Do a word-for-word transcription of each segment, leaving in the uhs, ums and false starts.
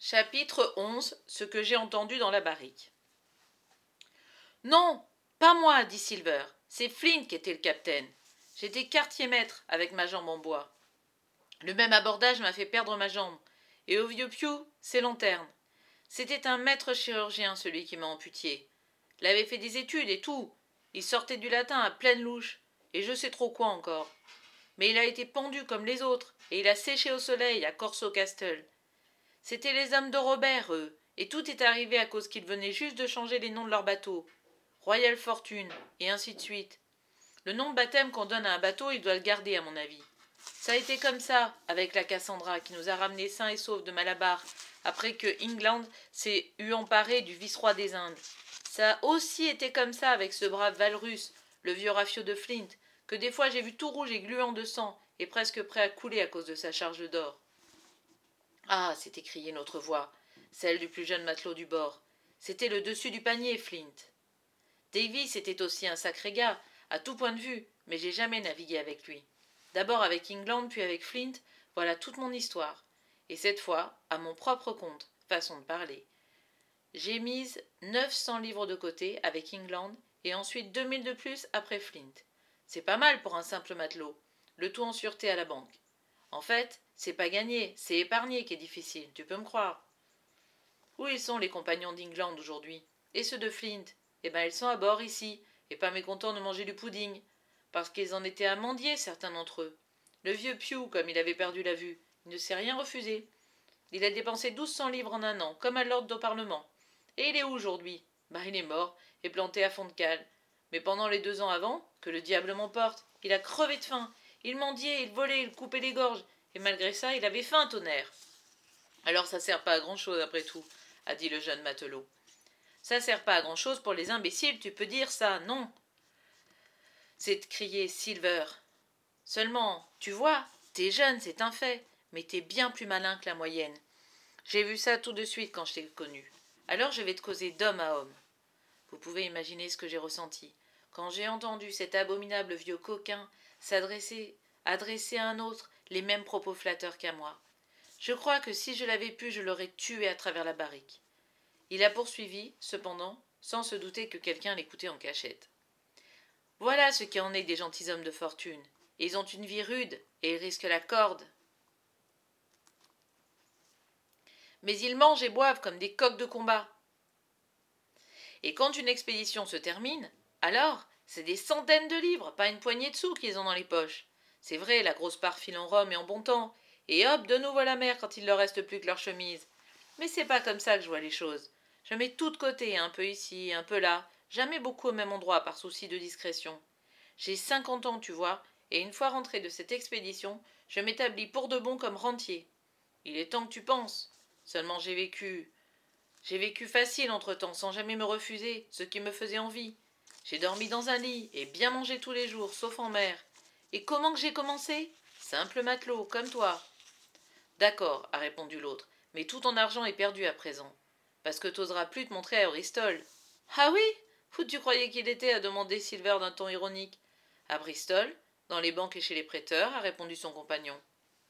Chapitre onze. Ce que j'ai entendu dans la barrique. Non, pas moi, dit Silver. C'est Flint qui était le capitaine. J'étais quartier-maître avec ma jambe en bois. Le même abordage m'a fait perdre ma jambe. Et au vieux Pew, ses lanternes. C'était un maître chirurgien, celui qui m'a amputié. Il avait fait des études et tout. Il sortait du latin à pleine louche. Et je sais trop quoi encore. Mais il a été pendu comme les autres. Et il a séché au soleil à Corso Castle. C'étaient les hommes de Robert, eux, et tout est arrivé à cause qu'ils venaient juste de changer les noms de leurs bateaux. Royal Fortune, et ainsi de suite. Le nom de baptême qu'on donne à un bateau, il doit le garder, à mon avis. Ça a été comme ça, avec la Cassandra, qui nous a ramenés sains et saufs de Malabar, après que England s'est eu emparé du vice-roi des Indes. Ça a aussi été comme ça avec ce brave Valrus, le vieux rafio de Flint, que des fois j'ai vu tout rouge et gluant de sang, et presque prêt à couler à cause de sa charge d'or. Ah, s'était criée notre voix, celle du plus jeune matelot du bord. C'était le dessus du panier, Flint. Davis était aussi un sacré gars, à tout point de vue, mais j'ai jamais navigué avec lui. D'abord avec England, puis avec Flint, voilà toute mon histoire. Et cette fois, à mon propre compte, façon de parler. J'ai mise neuf cents livres de côté avec England, et ensuite deux mille de plus après Flint. C'est pas mal pour un simple matelot, le tout en sûreté à la banque. En fait, c'est pas gagner, c'est épargner qui est difficile, tu peux me croire. Où ils sont les compagnons d'England aujourd'hui? Et ceux de Flint? Eh ben ils sont à bord ici, et pas mécontents de manger du pudding, parce qu'ils en étaient à mendier, certains d'entre eux. Le vieux Pew, comme il avait perdu la vue, il ne s'est rien refusé. Il a dépensé douze cents livres en un an, comme à l'ordre au Parlement. Et il est où aujourd'hui? Bah il est mort, et planté à fond de cale. Mais pendant les deux ans avant, que le diable m'emporte, il a crevé de faim. Il mendiait, il volait, il coupait les gorges, et malgré ça, il avait faim, tonnerre. Alors ça sert pas à grand-chose après tout, a dit le jeune matelot. Ça sert pas à grand-chose pour les imbéciles, tu peux dire ça, non? C'est crié Silver. Seulement, tu vois, t'es jeune, c'est un fait, mais t'es bien plus malin que la moyenne. J'ai vu ça tout de suite quand je t'ai connu. Alors je vais te causer d'homme à homme. Vous pouvez imaginer ce que j'ai ressenti quand j'ai entendu cet abominable vieux coquin s'adresser, adresser à un autre les mêmes propos flatteurs qu'à moi. Je crois que si je l'avais pu, je l'aurais tué à travers la barrique. Il a poursuivi, cependant, sans se douter que quelqu'un l'écoutait en cachette. Voilà ce qui en est des gentilshommes de fortune. Ils ont une vie rude et ils risquent la corde. Mais ils mangent et boivent comme des coqs de combat. Et quand une expédition se termine, alors, c'est des centaines de livres, pas une poignée de sous qu'ils ont dans les poches. C'est vrai, la grosse part file en rhum et en bon temps, et hop, de nouveau à la mer quand il leur reste plus que leur chemise. Mais c'est pas comme ça que je vois les choses. Je mets tout de côté, un peu ici, un peu là, jamais beaucoup au même endroit par souci de discrétion. J'ai cinquante ans, tu vois, et une fois rentré de cette expédition, je m'établis pour de bon comme rentier. Il est temps que tu penses. Seulement j'ai vécu. J'ai vécu facile entre-temps, sans jamais me refuser, ce qui me faisait envie. J'ai dormi dans un lit, et bien mangé tous les jours, sauf en mer. Et comment que j'ai commencé? Simple matelot, comme toi. D'accord, a répondu l'autre, mais tout ton argent est perdu à présent. Parce que t'oseras plus te montrer à Bristol. Ah oui? Où tu croyais qu'il était? A demandé Silver d'un ton ironique. À Bristol, dans les banques et chez les prêteurs, a répondu son compagnon.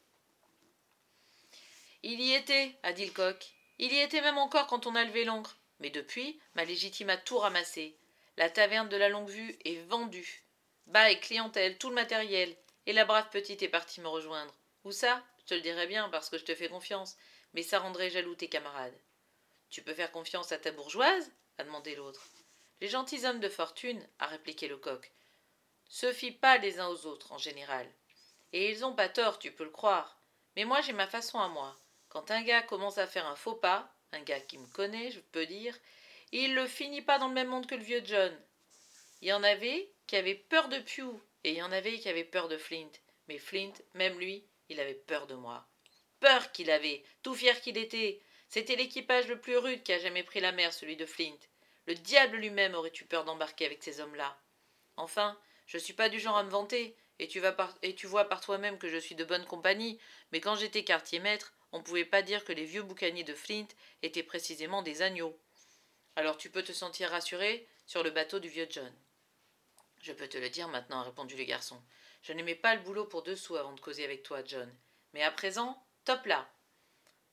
Il y était, a dit le coq. Il y était même encore quand on a levé l'ancre. Mais depuis, ma légitime a tout ramassé. La taverne de la Longue-Vue est vendue. Bail, clientèle, tout le matériel. Et la brave petite est partie me rejoindre. Où ça? Je te le dirais bien parce que je te fais confiance. Mais ça rendrait jaloux tes camarades. Tu peux faire confiance à ta bourgeoise? A demandé l'autre. Les gentilshommes de fortune, a répliqué le coq, se fient pas les uns aux autres en général. Et ils ont pas tort, tu peux le croire. Mais moi j'ai ma façon à moi. Quand un gars commence à faire un faux pas, un gars qui me connaît, je peux dire, il le finit pas dans le même monde que le vieux John. Il y en avait qui avaient peur de Pew, et il y en avait qui avaient peur de Flint. Mais Flint, même lui, il avait peur de moi. Peur qu'il avait, tout fier qu'il était. C'était l'équipage le plus rude qui a jamais pris la mer, celui de Flint. Le diable lui-même aurait eu peur d'embarquer avec ces hommes-là. Enfin, je suis pas du genre à me vanter, et tu, vas par... et tu vois par toi-même que je suis de bonne compagnie, mais quand j'étais quartier-maître, on ne pouvait pas dire que les vieux boucaniers de Flint étaient précisément des agneaux. Alors tu peux te sentir rassuré sur le bateau du vieux John. Je peux te le dire maintenant, a répondu le garçon. Je n'aimais pas le boulot pour deux sous avant de causer avec toi, John. Mais à présent, top là.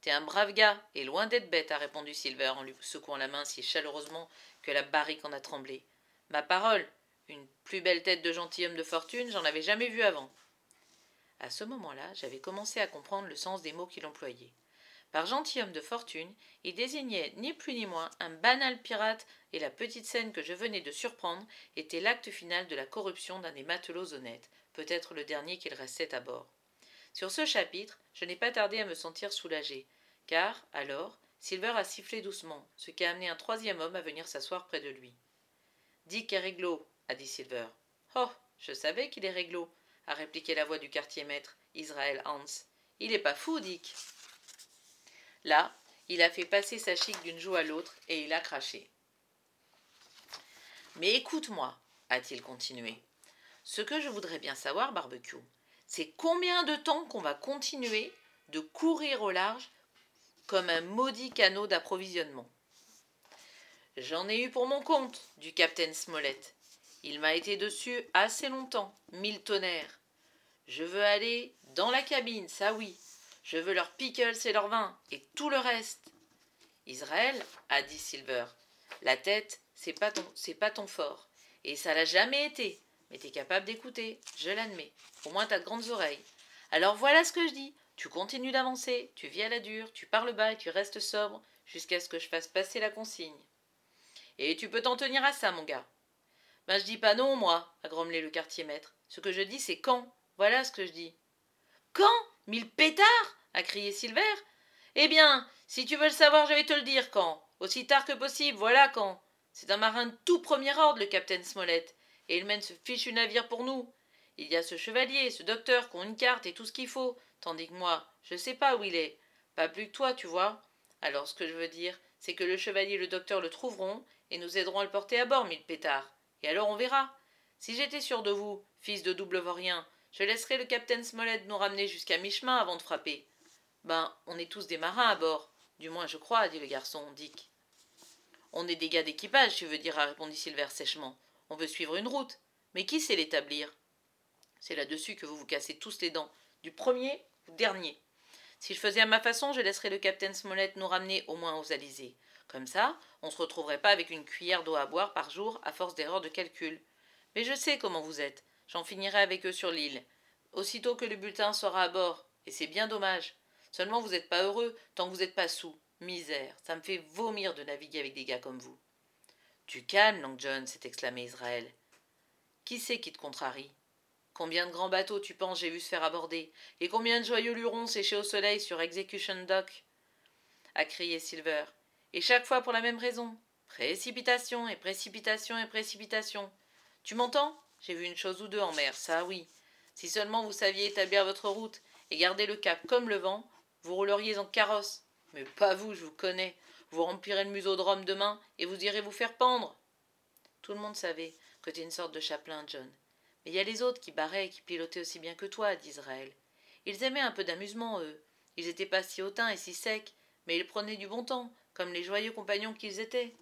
T'es un brave gars, et loin d'être bête, a répondu Silver en lui secouant la main si chaleureusement que la barrique en a tremblé. Ma parole, une plus belle tête de gentilhomme de fortune, j'en avais jamais vu avant. À ce moment-là, j'avais commencé à comprendre le sens des mots qu'il employait. Par gentilhomme de fortune, il désignait ni plus ni moins un banal pirate, et la petite scène que je venais de surprendre était l'acte final de la corruption d'un des matelots honnêtes, peut-être le dernier qu'il restait à bord. Sur ce chapitre, je n'ai pas tardé à me sentir soulagé, car, alors, Silver a sifflé doucement, ce qui a amené un troisième homme à venir s'asseoir près de lui. « Dick est réglo, » a dit Silver. « Oh, je savais qu'il est réglo, » a répliqué la voix du quartier-maître, Israël Hans. « Il est pas fou, Dick. » Là, il a fait passer sa chique d'une joue à l'autre et il a craché. « Mais écoute-moi, » a-t-il continué. « Ce que je voudrais bien savoir, Barbecue, c'est combien de temps qu'on va continuer de courir au large comme un maudit canot d'approvisionnement. J'en ai eu pour mon compte, du capitaine Smollett. Il m'a été dessus assez longtemps, mille tonnerres. Je veux aller dans la cabine, ça oui. Je veux leurs pickles et leur vin, et tout le reste. Israël, a dit Silver, la tête, c'est pas ton, c'est pas ton fort. Et ça l'a jamais été. Mais t'es capable d'écouter, je l'admets. Au moins t'as de grandes oreilles. Alors voilà ce que je dis. Tu continues d'avancer, tu vis à la dure, tu parles bas et tu restes sobre, jusqu'à ce que je fasse passer la consigne. Et tu peux t'en tenir à ça, mon gars. Ben je dis pas non, moi, a grommelé le quartier-maître. Ce que je dis, c'est quand. Voilà ce que je dis. Quand? Mille pétards? A crié Silver. Eh bien, si tu veux le savoir, je vais te le dire quand. Aussi tard que possible, voilà quand. C'est un marin de tout premier ordre, le capitaine Smollett, et il mène ce fichu navire pour nous. Il y a ce chevalier, ce docteur qui ont une carte et tout ce qu'il faut, tandis que moi, je sais pas où il est. Pas plus que toi, tu vois. Alors ce que je veux dire, c'est que le chevalier et le docteur le trouveront, et nous aiderons à le porter à bord, mille pétards. Et alors on verra. Si j'étais sûr de vous, fils de double vaurien, je laisserais le capitaine Smollett nous ramener jusqu'à mi-chemin avant de frapper. Ben, on est tous des marins à bord. Du moins, je crois, dit le garçon, Dick. On est des gars d'équipage, tu veux dire, répondit Silver sèchement. On veut suivre une route. Mais qui sait l'établir? C'est là-dessus que vous vous cassez tous les dents, du premier au dernier. Si je faisais à ma façon, je laisserais le capitaine Smollett nous ramener au moins aux Alizés. Comme ça, on ne se retrouverait pas avec une cuillère d'eau à boire par jour à force d'erreurs de calcul. Mais je sais comment vous êtes. J'en finirai avec eux sur l'île, aussitôt que le bulletin sera à bord. Et c'est bien dommage. Seulement vous n'êtes pas heureux tant que vous n'êtes pas sous. Misère, ça me fait vomir de naviguer avec des gars comme vous. Tu calmes, Long John, s'est exclamé Israël. Qui c'est qui te contrarie? Combien de grands bateaux tu penses j'ai vu se faire aborder? Et combien de joyeux lurons séchés au soleil sur Execution Dock? A crié Silver. Et chaque fois pour la même raison. Précipitation et précipitation et précipitation. Tu m'entends? J'ai vu une chose ou deux en mer, ça oui. Si seulement vous saviez établir votre route et garder le cap comme le vent, vous rouleriez en carrosse. Mais pas vous, je vous connais. Vous remplirez le museau de rhum demain et vous irez vous faire pendre. Tout le monde savait que tu es une sorte de chapelain, John. Mais il y a les autres qui barraient et qui pilotaient aussi bien que toi, dit Israël. Ils aimaient un peu d'amusement, eux. Ils n'étaient pas si hautains et si secs, mais ils prenaient du bon temps, comme les joyeux compagnons qu'ils étaient.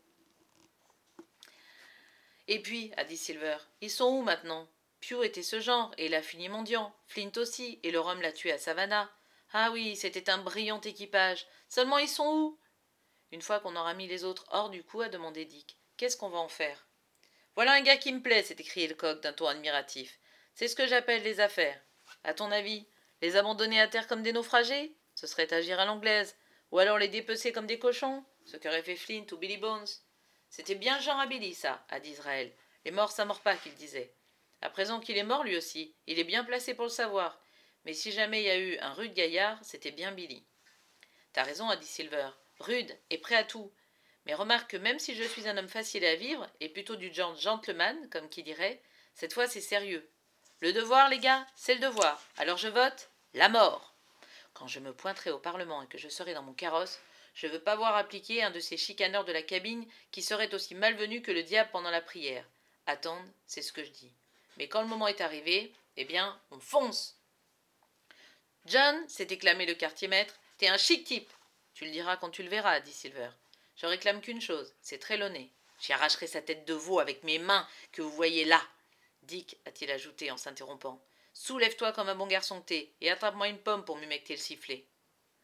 Et puis, a dit Silver, ils sont où maintenant? Pew était ce genre, et il a fini mendiant. Flint aussi, et le rhum l'a tué à Savannah. Ah oui, c'était un brillant équipage. Seulement ils sont où? Une fois qu'on aura mis les autres hors du coup, a demandé Dick, qu'est-ce qu'on va en faire? Voilà un gars qui me plaît, s'est écrié le coq d'un ton admiratif. C'est ce que j'appelle les affaires. À ton avis, les abandonner à terre comme des naufragés? Ce serait agir à l'anglaise. Ou alors les dépecer comme des cochons? Ce qu'aurait fait Flint ou Billy Bones. C'était bien Jean à Billy, ça, a dit Israël. Les morts, ça mord pas, qu'il disait. À présent qu'il est mort, lui aussi, il est bien placé pour le savoir. Mais si jamais il y a eu un rude gaillard, c'était bien Billy. T'as raison, a dit Silver. Rude et prêt à tout. Mais remarque que même si je suis un homme facile à vivre, et plutôt du genre gentleman, comme qui dirait, cette fois c'est sérieux. Le devoir, les gars, c'est le devoir. Alors je vote la mort. Quand je me pointerai au Parlement et que je serai dans mon carrosse, je veux pas voir appliquer un de ces chicaneurs de la cabine qui serait aussi malvenu que le diable pendant la prière. Attendre, c'est ce que je dis. Mais quand le moment est arrivé, eh bien, on fonce. John, s'est éclamé le quartier-maître, t'es un chic type. Tu le diras quand tu le verras, dit Silver. Je réclame qu'une chose, c'est Trelawney. J'y arracherai sa tête de veau avec mes mains que vous voyez là. Dick, a-t-il ajouté en s'interrompant, soulève-toi comme un bon garçon que t'es et attrape-moi une pomme pour m'humecter le sifflet.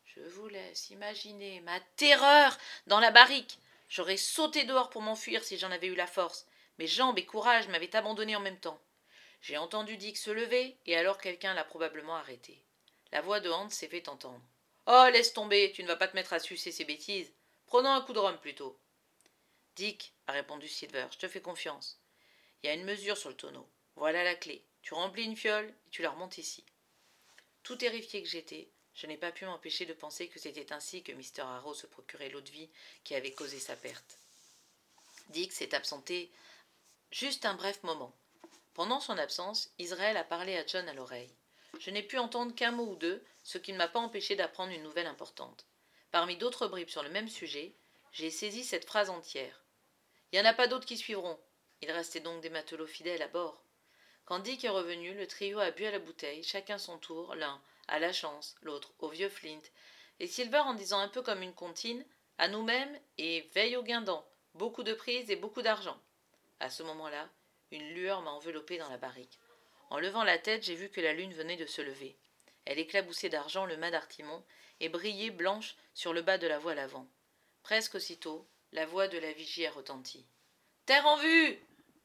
Je vous laisse imaginer ma terreur dans la barrique. J'aurais sauté dehors pour m'enfuir si j'en avais eu la force. Mes jambes et courage m'avaient abandonné en même temps. J'ai entendu Dick se lever, et alors quelqu'un l'a probablement arrêté. La voix de Hans s'est fait entendre. « Oh, laisse tomber, tu ne vas pas te mettre à sucer ces bêtises. Prenons un coup de rhum plutôt. » « Dick, » a répondu Silver, « je te fais confiance. Il y a une mesure sur le tonneau. Voilà la clé. Tu remplis une fiole et tu la remontes ici. » Tout terrifié que j'étais, je n'ai pas pu m'empêcher de penser que c'était ainsi que mister Harrow se procurait l'eau de vie qui avait causé sa perte. Dick s'est absenté juste un bref moment. Pendant son absence, Israël a parlé à John à l'oreille. Je n'ai pu entendre qu'un mot ou deux, ce qui ne m'a pas empêché d'apprendre une nouvelle importante. Parmi d'autres bribes sur le même sujet, j'ai saisi cette phrase entière. « Il n'y en a pas d'autres qui suivront. » Il restait donc des matelots fidèles à bord. Quand Dick est revenu, le trio a bu à la bouteille, chacun son tour, l'un à la chance, l'autre au vieux Flint, et Silver en disant un peu comme une comptine, à nous-mêmes et veille au guindon, beaucoup de prise et beaucoup d'argent. À ce moment-là, une lueur m'a enveloppé dans la barrique. En levant la tête, j'ai vu que la lune venait de se lever. Elle éclaboussait d'argent le mât d'artimon et brillait blanche sur le bas de la voile avant. Presque aussitôt, la voix de la vigie a retenti. « Terre en vue !»